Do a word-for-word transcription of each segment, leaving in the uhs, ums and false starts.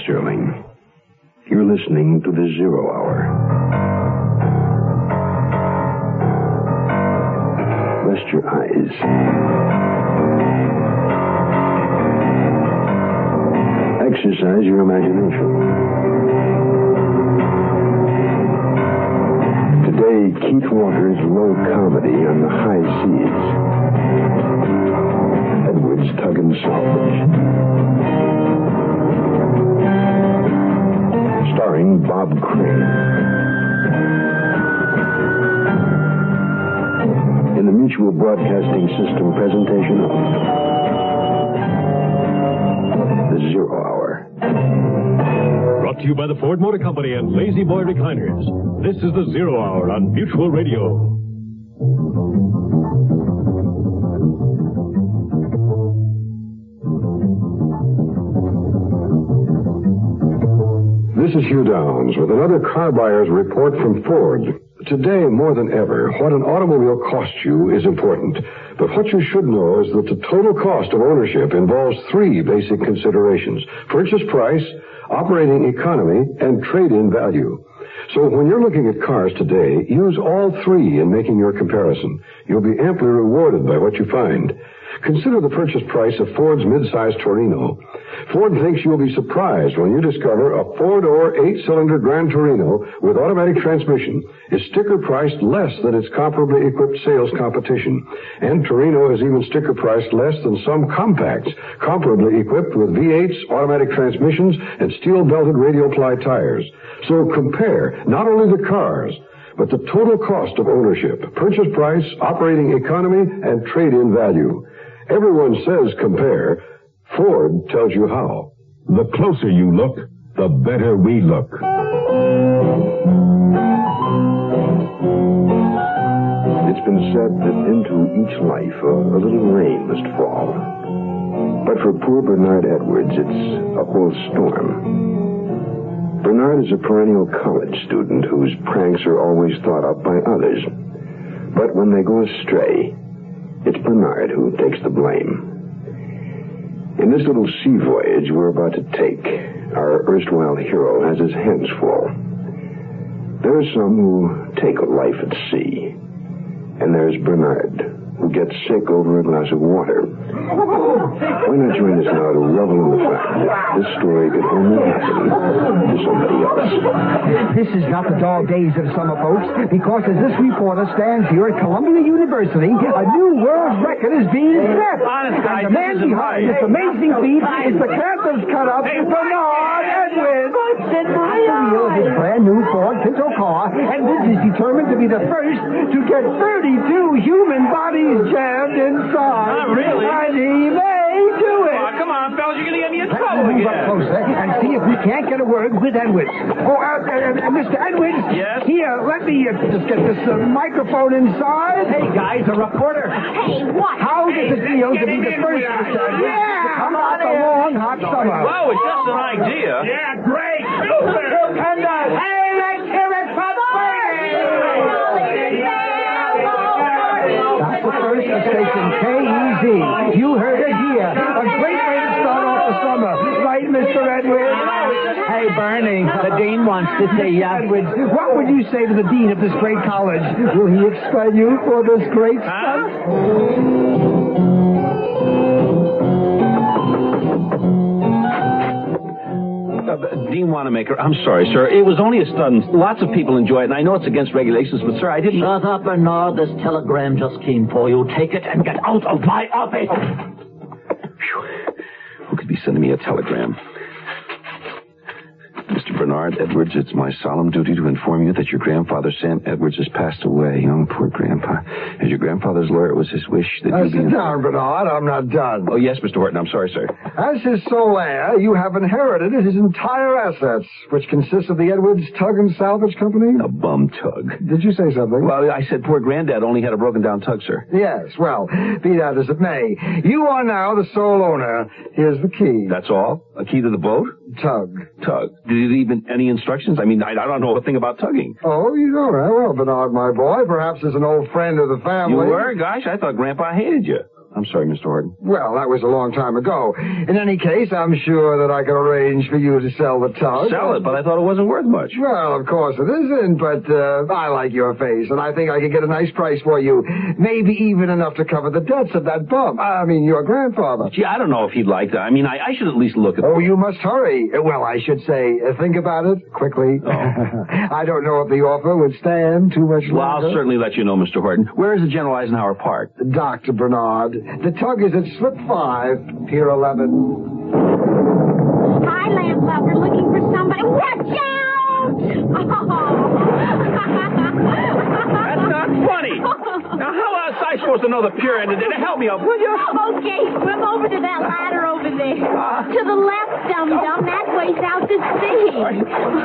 Sterling. You're listening to the Zero Hour. Rest your eyes. Exercise your imagination. Today, Keith Walker's low comedy on the high seas. Edwards Tug and Salvage. Starring Bob Crane. In the Mutual Broadcasting System presentation of The Zero Hour. Brought to you by the Ford Motor Company and Lazy Boy Recliners. This is The Zero Hour on Mutual Radio. This is Hugh Downs with another car buyer's report from Ford. Today, more than ever, what an automobile costs you is important. But what you should know is that the total cost of ownership involves three basic considerations: purchase price, operating economy, and trade-in value. So when you're looking at cars today, use all three in making your comparison. You'll be amply rewarded by what you find. Consider the purchase price of Ford's midsize Torino. Ford thinks you'll be surprised when you discover a four-door, eight-cylinder Gran Torino with automatic transmission is sticker-priced less than its comparably equipped sales competition. And Torino is even sticker-priced less than some compacts, comparably equipped with V eights, automatic transmissions, and steel-belted radial-ply tires. So compare not only the cars, but the total cost of ownership, purchase price, operating economy, and trade-in value. Everyone says compare. Ford tells you how. The closer you look, the better we look. It's been said that into each life a, a little rain must fall. But for poor Bernard Edwards, it's a whole storm. Bernard is a perennial college student whose pranks are always thought up by others. But when they go astray, it's Bernard who takes the blame. In this little sea voyage we're about to take, our erstwhile hero has his hands full. There are some who take life at sea, and there's Bernard, who gets sick over a glass of water. Why not join us now to revel in the fact that this story could only happen to somebody else? This is not the dog days of summer, folks, because as this reporter stands here at Columbia University, a new world record is being set. Honest, guys, and the man behind this amazing feat is the Panthers cut-up, Bernard Edwards. At the wheel of his brand new Ford Pinto car, Edwards is determined to be the first to get thirty-two human bodies jammed inside. Not really. And he may do it. Oh, come on, fellas, you're going to get me in trouble Let's move again. up closer and see if we can't get a word with Edwards. Oh, uh, uh, uh, Mister Edwards? Yes? Here, let me uh, just get this uh, microphone inside. Hey, guys, a reporter. Hey, what? How does it feel to be the first to, uh, Yeah, to come out the come on in. long, hot summer? Whoa, it's just an idea. Yeah, great. Super. And, uh, hey, let's hear it for Bernie. That's the first of station K E Z. You heard it here. A great way to start off the summer. Right, Mister Edwards? Hey, Bernie, the dean wants to see ya. Edwards, what would you say to the dean of this great college? Will he expel you for this great stunt? Uh, Dean Wanamaker, I'm sorry, sir. It was only a stunt. Lots of people enjoy it, and I know it's against regulations, but, sir, I didn't... Shut up, Bernard. This telegram just came for you. Take it and get out of my office. Phew. Who could be sending me a telegram? Mister Bernard Edwards, it's my solemn duty to inform you that your grandfather, Sam Edwards, has passed away. Oh, poor Grandpa. As your grandfather's lawyer, it was his wish that Uh, you be... sit in- down, Bernard. I'm not done. Oh, yes, Mister Horton. I'm sorry, sir. As his sole heir, you have inherited his entire assets, which consist of the Edwards Tug and Salvage Company. A bum tug. Did you say something? Well, I said poor Granddad only had a broken-down tug, sir. Yes, well, be that as it may, you are now the sole owner. Here's the key. That's all? A key to the boat? Tug. Tug. Did he leave any instructions? I mean, I, I don't know a thing about tugging. Oh, you know that. Well, Bernard, my boy, perhaps as an old friend of the family. You were? Gosh, I thought Grandpa hated you. I'm sorry, Mister Horton. Well, that was a long time ago. In any case, I'm sure that I can arrange for you to sell the tug. Sell it, but I thought it wasn't worth much. Well, of course it isn't, but uh, I like your face, and I think I could get a nice price for you. Maybe even enough to cover the debts of that bum. I mean, your grandfather. Gee, I don't know if he'd like that. I mean, I, I should at least look at Oh, you must hurry. Well, I should say, uh, think about it quickly. Oh. I don't know if the offer would stand too much longer. Well, I'll certainly let you know, Mister Horton. Where is the General Eisenhower Park? Doctor Bernard, the tug is at slip five, pier eleven. Hi, Lamplighter, looking for somebody. Watch out! That's not funny. Now, how else I supposed to know the pier ended? Did it help me out, will you? Okay, swim over to that ladder over there. Uh, to the left, dum-dum. That way's out to sea.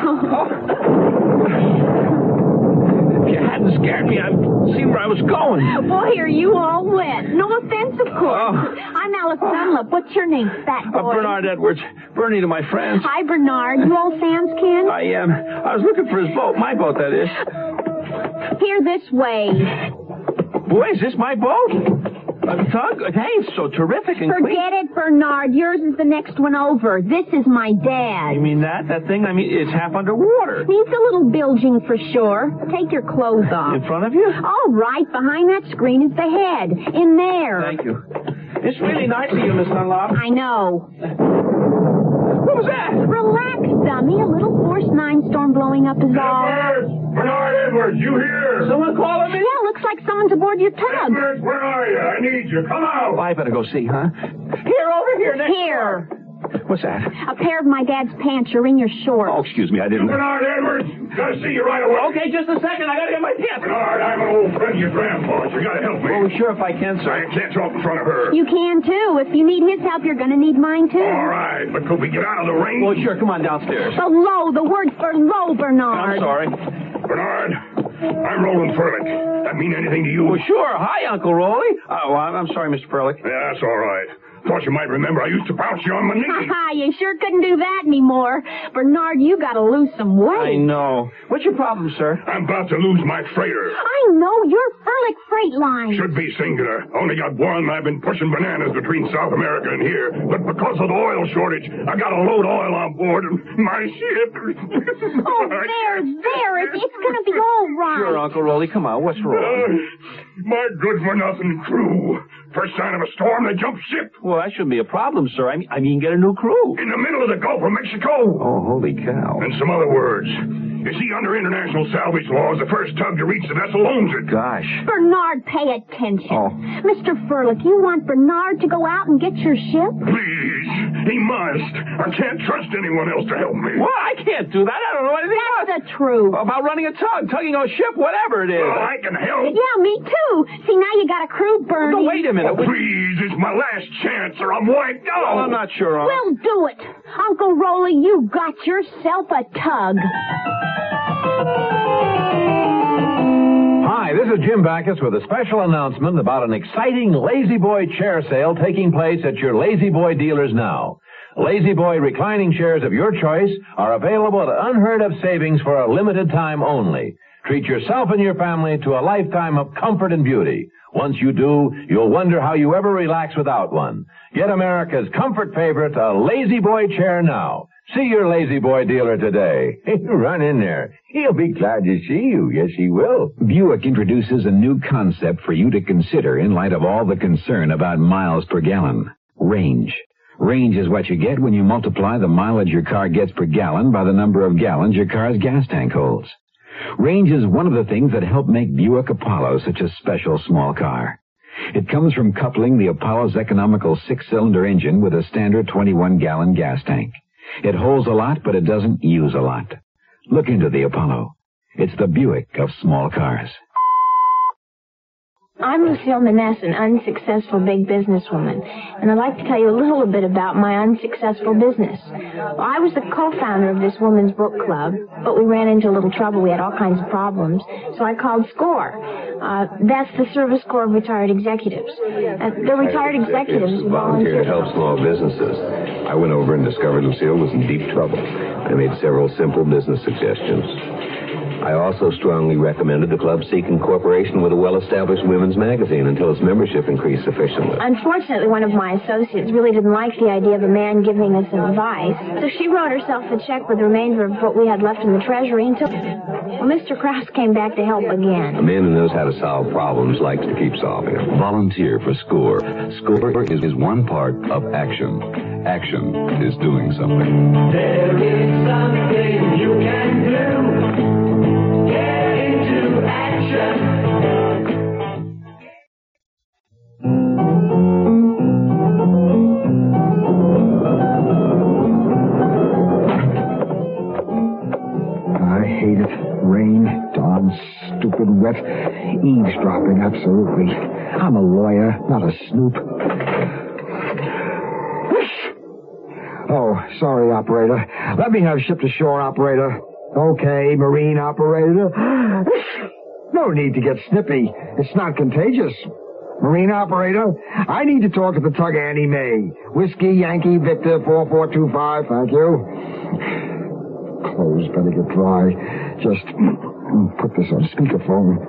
If you hadn't scared me, I'd seen where I was going. Boy, are you all wet. No offense, of course. Oh. I'm Alice Dunlop. What's your name, fat boy? Uh, Bernard Edwards. Bernie to my friends. Hi, Bernard. You old Sam's kin? I am. Um, I was looking for his boat. My boat, that is. Here, this way. Boy, is this my boat? A tug? Hey, it's so terrific and clean. Forget it, Bernard. Yours is the next one over. This is my dad. You mean that? That thing? I mean, it's half underwater. Needs a little bilging for sure. Take your clothes off. In front of you? All right. Behind that screen is the head. In there. Thank you. It's really nice of you, Miss Dunlop. I know. What was that? Relax, dummy. A little force nine storm blowing up is all. Edwards! Bernard Edwards, you here? Someone calling me? Yeah, looks like someone's aboard your tug. Edwards, where are you? I need you. Come out. Well, I better go see, huh? Here, over here, next Here. door. What's that? A pair of my dad's pants are in your shorts. Oh, excuse me, I didn't... Bernard Edwards, gotta see you right away. Okay, just a second. I gotta get my pants. Bernard, I'm an old friend of your grandpa's. You gotta help me. Oh, sure, if I can, sir. I can't talk in front of her. You can, too. If you need his help, you're going to need mine, too. All right, but could we get out of the rain? Well, sure, come on downstairs. Below. The word's for low, Bernard. I'm sorry. Bernard, I'm Roland Furlick. That mean anything to you? Well, sure. Hi, Uncle Rolly. Oh, I'm, I'm sorry, Mister Furlick. Yeah, that's all right. Thought you might remember I used to bounce you on my knee. Ha, you sure couldn't do that anymore. Bernard, you got to lose some weight. I know. What's your problem, sir? I'm about to lose my freighter. I know. You're Furlick Freight Line. Should be singular. Only got one. I've been pushing bananas between South America and here. But because of the oil shortage, I got to load oil on board and my ship. Oh, there, there. It's, it's going to be all right. Sure, Uncle Rolly. Come on. What's wrong? Uh, my good-for-nothing crew. First sign of a storm, they jump ship. Well, that shouldn't be a problem, sir. I mean, I mean, get a new crew. In the middle of the Gulf of Mexico. Oh, holy cow. And some other words. You see, under international salvage laws, the first tug to reach the vessel owns it. Gosh. Bernard, pay attention. Oh. Mister Furlick, you want Bernard to go out and get your ship? Please. He must. I can't trust anyone else to help me. Well, I can't do that. I don't know anything That's about the truth. About running a tug, tugging a ship, whatever it is. Well, I can help. Yeah, me too. See, now you got a crew, Bernie. No, wait a minute. Oh, please, it's my last chance or I'm wiped out. Well, I'm not sure. Huh? We'll do it. Uncle Rolly, you got yourself a tug. Hi, this is Jim Backus with a special announcement about an exciting Lazy Boy chair sale taking place at your Lazy Boy dealers now. Lazy Boy reclining chairs of your choice are available at unheard-of savings for a limited time only. Treat yourself and your family to a lifetime of comfort and beauty. Once you do, you'll wonder how you ever relax without one. Get America's comfort favorite, a Lazy Boy chair now. See your Lazy Boy dealer today. Run in there. He'll be glad to see you. Yes, he will. Buick introduces a new concept for you to consider in light of all the concern about miles per gallon. Range. Range is what you get when you multiply the mileage your car gets per gallon by the number of gallons your car's gas tank holds. Range is one of the things that help make Buick Apollo such a special small car. It comes from coupling the Apollo's economical six-cylinder engine with a standard twenty-one gallon gas tank. It holds a lot, but it doesn't use a lot. Look into the Apollo. It's the Buick of small cars. I'm Lucille Maness, an unsuccessful big businesswoman, and I'd like to tell you a little bit about my unsuccessful business. Well, I was the co-founder of this women's book club, but we ran into a little trouble. We had all kinds of problems, so I called SCORE. Uh, that's the Service Corps of Retired Executives. Uh, they're retired executives who volunteer to help small businesses. I went over and discovered Lucille was in deep trouble. I made several simple business suggestions. I also strongly recommended the club seek incorporation with a well-established women's magazine until its membership increased sufficiently. Unfortunately, one of my associates really didn't like the idea of a man giving us advice, so she wrote herself a check with the remainder of what we had left in the treasury until well, Mister Krause came back to help again. A man who knows how to solve problems likes to keep solving them. Volunteer for SCORE. SCORE is, is one part of action. Action is doing something. There is something you can do. Get into action. I hate it. Rain, darn stupid wet. Eavesdropping, absolutely. I'm a lawyer, not a snoop. Oh, sorry, operator. Let me have ship to shore, operator. Okay, marine operator. No need to get snippy. It's not contagious. Marine operator, I need to talk to the tug Annie Mae. Whiskey, Yankee, Victor, four four two five, thank you. Clothes better get dry. Just put this on speakerphone.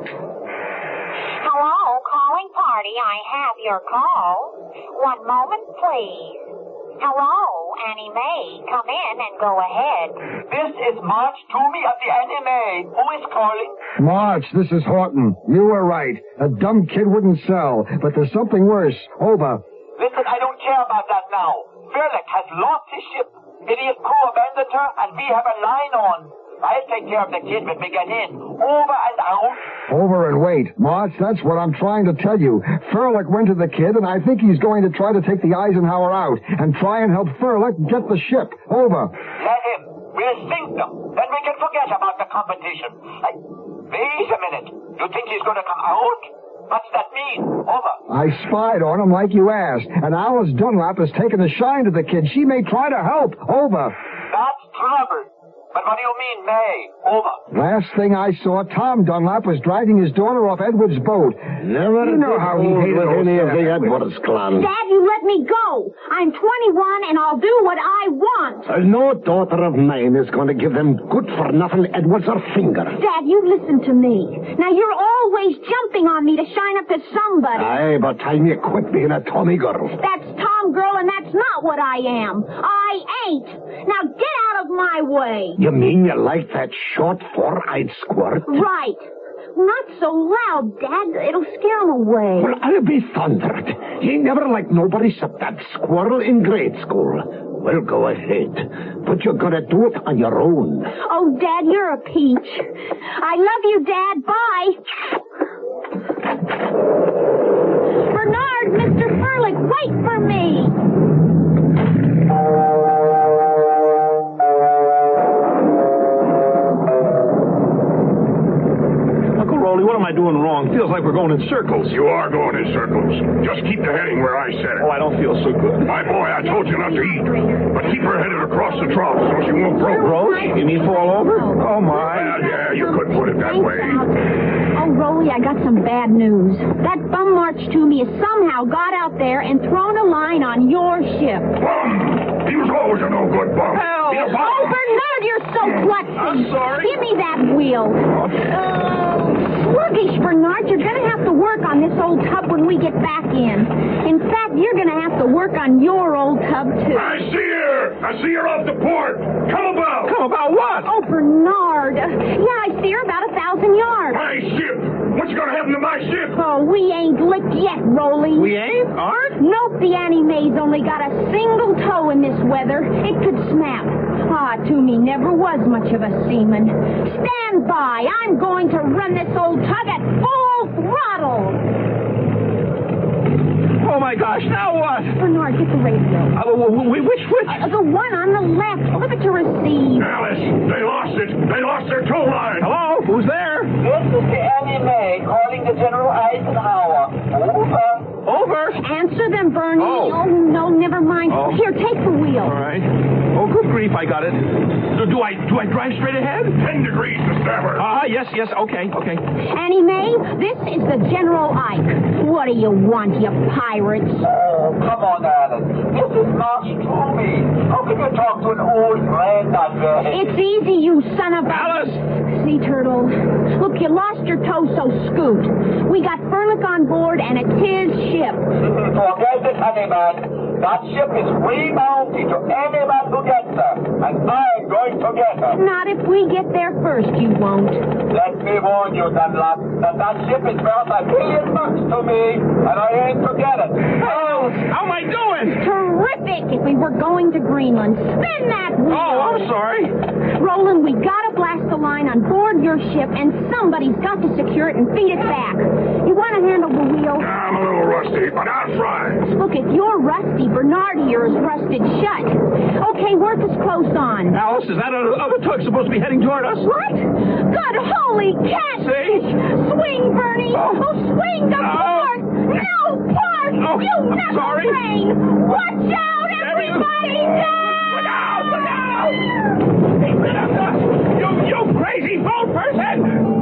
Hello, calling party. I have your call. One moment, please. Hello, Annie Mae. Come in and go ahead. This is March Toomey of the Annie Mae. Who is calling? March, this is Horton. You were right. A dumb kid wouldn't sell, but there's something worse. Over. Listen, I don't care about that now. Verlick has lost his ship. Idiot crew abandoned her, and we have a line on. I'll take care of the kid when we get in. Over and out. Over and wait. March, that's what I'm trying to tell you. Furlick went to the kid, and I think he's going to try to take the Eisenhower out and try and help Furlick get the ship. Over. Let him. We'll sink them. Then we can forget about the competition. I... Wait a minute. You think he's going to come out? What's that mean? Over. I spied on him like you asked, and Alice Dunlap has taken a shine to the kid. She may try to help. Over. That's trouble. But what do you mean, May? Over. Last thing I saw, Tom Dunlap was dragging his daughter off Edward's boat. Never you know how he hated any of the Edwards clan. Dad, you let me go. I'm twenty-one and I'll do what I want. Uh, no daughter of mine is going to give them good-for-nothing Edwards or finger. Dad, you listen to me. Now, you're always jumping on me to shine up to somebody. Aye, but time you quit being a Tommy girl. That's Tom girl, and that's not what I am. I ain't. Now, get out of my way. You mean you like that short, four-eyed squirt? Right. Not so loud, Dad. It'll scare him away. Well, I'll be thundered. He never liked nobody except that squirrel in grade school. Well, go ahead. But you're going to do it on your own. Oh, Dad, you're a peach. I love you, Dad. Bye. Bernard, Mister Furlick, wait for me. What am I doing wrong? Feels like we're going in circles. You are going in circles. Just keep the heading where I said it. Oh, I don't feel so good. My boy, I told you not to eat. But keep her headed across the trough so she won't broach. Broach? You mean fall over? Oh, my. Well, yeah, you could put it that way. Oh, Rolly, I got some bad news. That bum March Toomey has somehow got out there and thrown a line on your ship. Bum! He was always a no-good bum. Help! Oh, Bernard, you're so klutzy. I'm sorry. Give me that wheel. Oh. Sluggish, Bernard. You're going to have to work on this old tub when we get back in. In fact, you're going to have to work on your old tub, too. I see her! I see her off the port! Come about! Come about what? Oh, Bernard. Yeah, I see her about a thousand yards. My ship! What's going to happen to my ship? Oh, we ain't licked yet, Rolly. We ain't? Aren't? Nope, the Annie Mae's only got a single toe in this weather. It could snap. Ah, Toomey never was much of a seaman. Stand by. I'm going to run this old tug at full throttle. Oh, my gosh, now what? Bernard, get the radio. Uh, which, which? Uh, the one on the left. Flip it to receive. Alice, they lost it. They lost their tow line. Hello? Who's there? This is the Annie Mae calling the General Eisenhower. Over. Over. Answer them, Bernard. Bernie. Oh. Oh, no, never mind. Oh. Here, take the wheel. All right. Oh, good grief, I got it. Do, do I do I drive straight ahead? Ten degrees to starboard. Ah, uh, yes, yes, okay, okay. Annie Mae, this is the General Ike. What do you want, you pirates? Oh, come on, Alice. This is not Scooby. How can you talk to an old friend that way? It's easy, you son of a... Alice! Sea Turtle. Look, you lost your toe, so scoot. We got Furlick on board, and it's his ship. Forget it, honey man. That ship is free bounty to any man who gets her, and I'm going to get her. Not if we get there first, you won't. Let me warn you, Dunlop, that that ship is worth a million bucks to me, and I ain't to get it. Oh, how am I doing? Terrific if we were going to Greenland. Spin that wheel. Oh, I'm sorry. Roland, we gotta blast the line on board your ship, and somebody's got to secure it and feed it back. You want to handle the wheel? I'm a little rusty, but I'll try. Look, if you're rusty, Bernard here is rusted shut. Okay, work is close on. Alice, is that other, other tug supposed to be heading toward us? What? Good holy catfish! Swing, Bernie! Oh, oh swing the no. port! No port! Oh, you I'm knuckle sorry. brain! Watch out, everybody! Look out! Look out! Hey, look out! You, you crazy boat person!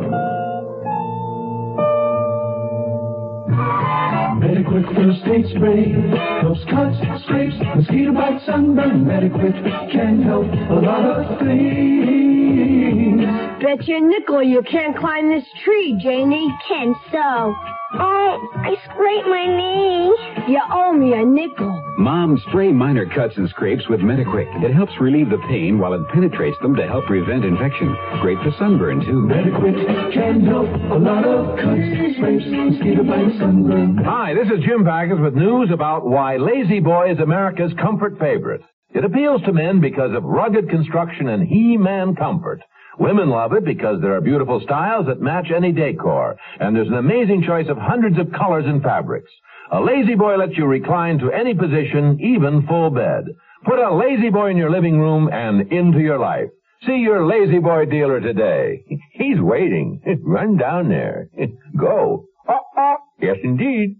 Mediquit First Aid Spray helps cuts, scrapes, mosquito bites, sunburn. Mediquit can help a lot of things. Bet you a nickel you can't climb this tree, Janie. Can so. Oh, I scraped my knee. You owe me a nickel. Mom, spray minor cuts and scrapes with Mediquick. It helps relieve the pain while it penetrates them to help prevent infection. Great for sunburn, too. Mediquit can help a lot of cuts, scrapes, mosquito bites, sunburn. Hi, this is Jim Backus with news about why Lazy Boy is America's comfort favorite. It appeals to men because of rugged construction and He-Man comfort. Women love it because there are beautiful styles that match any decor, and there's an amazing choice of hundreds of colors and fabrics. A Lazy Boy lets you recline to any position, even full bed. Put a Lazy Boy in your living room and into your life. See your Lazy Boy dealer today. He's waiting. Run down there. Go. Uh-uh. Yes, indeed.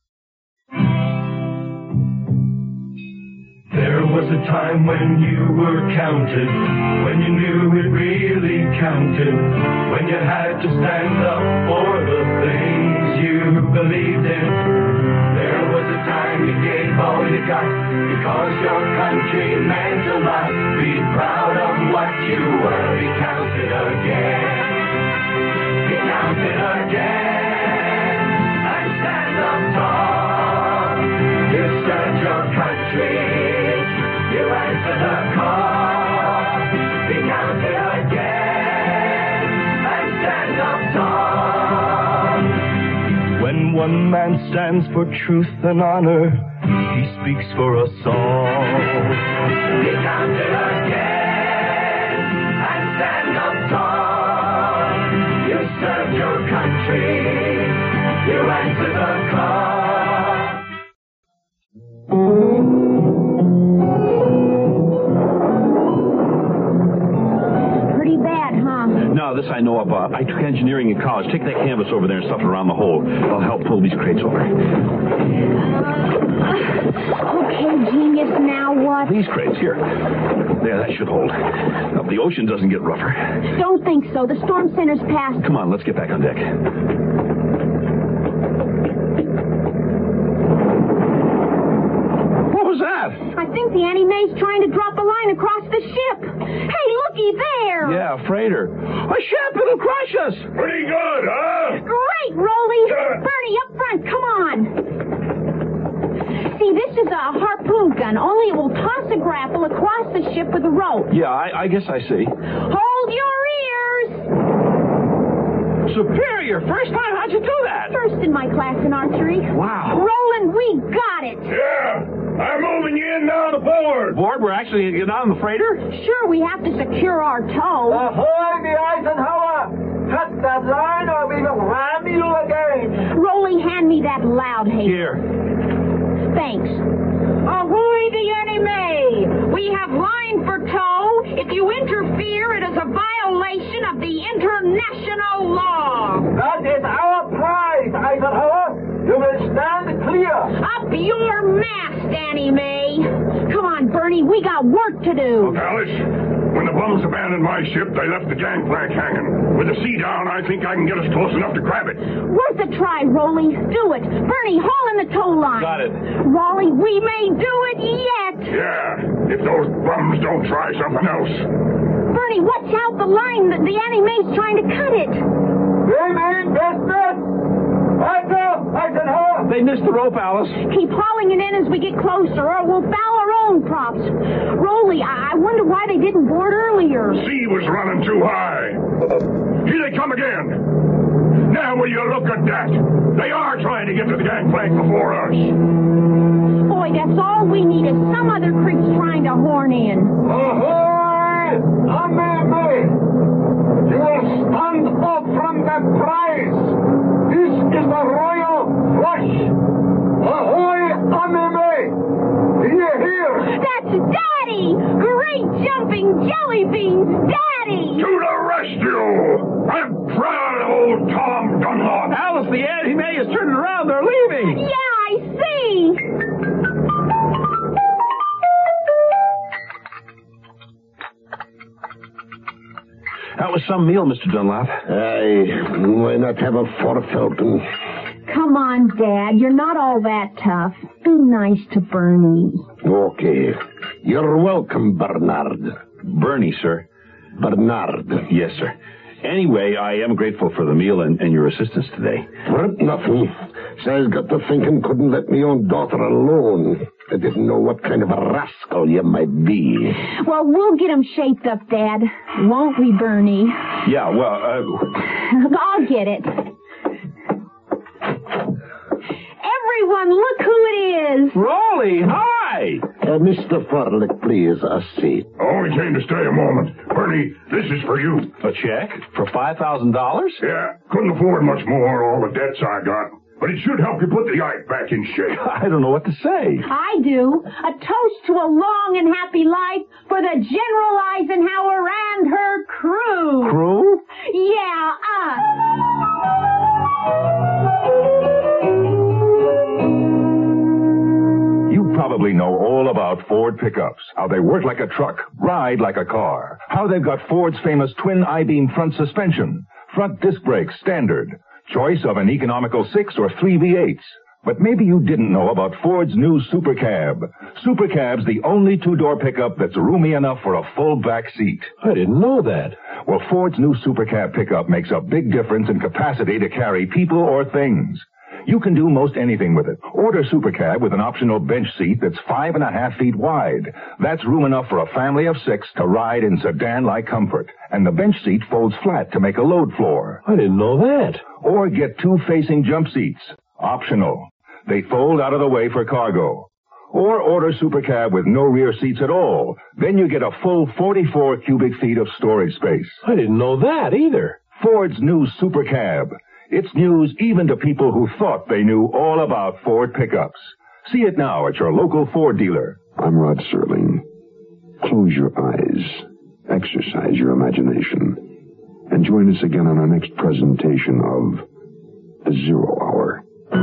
There was a time when you were counted, when you knew it really counted, when you had to stand up for the things you believed in. There was a time you gave all you got, because your country meant a lot. Be proud of what you were, be counted again, be counted again, and stand up tall. You served your country. You answer the call, be counted again, and stand up tall. When one man stands for truth and honor, he speaks for us all. Be counted again, and stand up tall. You served your country, you answer the call. No, this I know about. I took engineering in college. Take that canvas over there and stuff it around the hole. I'll help pull these crates over. Uh, okay, genius, now what? These crates, here. There, that should hold. Now, the ocean doesn't get rougher. Don't think so. The storm center's passed. Come on, let's get back on deck. What was that? I think the Annie Mae's trying to drop a line across the ship. Hey, looky there. Yeah, a freighter. A ship! It'll crush us! Pretty good, huh? Great, Rolly. Bernie, up front, come on. See, this is a harpoon gun, only it will toss a grapple across the ship with a rope. Yeah, I, I guess I see. Hold your ears. Superior! First time, how'd you do that? First in my class in archery. Wow. Roland, we got it. Yeah. I'm moving you in now to board. Board? We're actually getting on the freighter? Sure, we have to secure our tow. Ahoy, the Eisenhower! Cut that line or we will ram you again. Rolly, hand me that loud haste. Here. Thanks. Ahoy, the Annie Mae! We have line for tow. If you interfere, it is a violation of the international law. That is our prize, Eisenhower. You will stand clear. Up your Annie Mae. Come on, Bernie, we got work to do. Look, Alice, when the bums abandoned my ship, they left the gangplank hanging. With the sea down, I think I can get us close enough to grab it. Worth a try, Rolly. Do it. Bernie, haul in the tow line. Got it. Rolly, we may do it yet. Yeah, if those bums don't try something else. Bernie, watch out the line. The, the Annie Mae's trying to cut it. They mean business. I know. I can hold. They missed the rope, Alice. Keep hauling it in as we get closer, or we'll foul our own props. Rolly, I, I wonder why they didn't board earlier. Sea was running too high. Here they come again. Now will you look at that? They are trying to get to the gangplank before us. Boy, that's all we need is some other creeps trying to horn in. Ahoy! Annie Mae! You will stand up from the prize. This is the Royal Flush. Ahoy, Annie Mae! Do you hear? That's Daddy! Great jumping jelly beans, Daddy! To the rescue! I'm proud of old Tom Dunlop. Alice, the Annie Mae is turning around. They're leaving. Yeah, I see. That was some meal, Mister Dunlop. Aye, why not have a four-fountain? Come on, Dad. You're not all that tough. Be nice to Bernie. Okay. You're welcome, Bernard. Bernie, sir. Bernard. Yes, sir. Anyway, I am grateful for the meal and, and your assistance today. Well, nothing. Si's got to thinking couldn't let me own daughter alone. I didn't know what kind of a rascal you might be. Well, we'll get him shaped up, Dad. Won't we, Bernie? Yeah, well, uh... I'll get it. Everyone, look who it is. Rolly, hi! Uh, Mister Farlick, please, a seat. I only came to stay a moment. Bernie, this is for you. A check? For five thousand dollars? Yeah, couldn't afford much more, all the debts I got. But it should help you put the Ike back in shape. I don't know what to say. I do. A toast to a long and happy life for the General Eisenhower and her crew. Crew? Yeah, us. You probably know all about Ford pickups, how they work like a truck, ride like a car, how they've got Ford's famous twin I-beam front suspension, front disc brakes standard, choice of an economical six or three V eights. But maybe you didn't know about Ford's new Super Cab. Super Cab's the only two-door pickup that's roomy enough for a full back seat. I didn't know that. Well, Ford's new Super Cab pickup makes a big difference in capacity to carry people or things. You can do most anything with it. Order Super Cab with an optional bench seat that's five and a half feet wide. That's room enough for a family of six to ride in sedan-like comfort. And the bench seat folds flat to make a load floor. I didn't know that. Or get two facing jump seats. Optional. They fold out of the way for cargo. Or order Super Cab with no rear seats at all. Then you get a full forty-four cubic feet of storage space. I didn't know that either. Ford's new Super Cab. It's news even to people who thought they knew all about Ford pickups. See it now at your local Ford dealer. I'm Rod Serling. Close your eyes. Exercise your imagination. And join us again on our next presentation of The Zero Hour.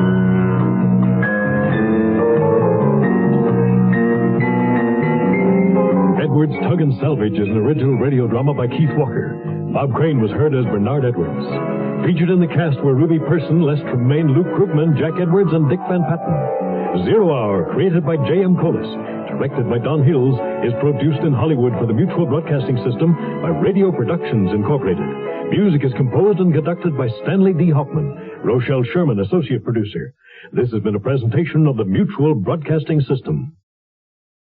Edwards Tug and Salvage is an original radio drama by Keith Walker. Bob Crane was heard as Bernard Edwards. Featured in the cast were Ruby Person, Les Tremaine, Luke Krugman, Jack Edwards, and Dick Van Patten. Zero Hour, created by J M Colas, directed by Don Hills, is produced in Hollywood for the Mutual Broadcasting System by Radio Productions Incorporated. Music is composed and conducted by Stanley D. Hoffman. Rochelle Sherman, associate producer. This has been a presentation of the Mutual Broadcasting System.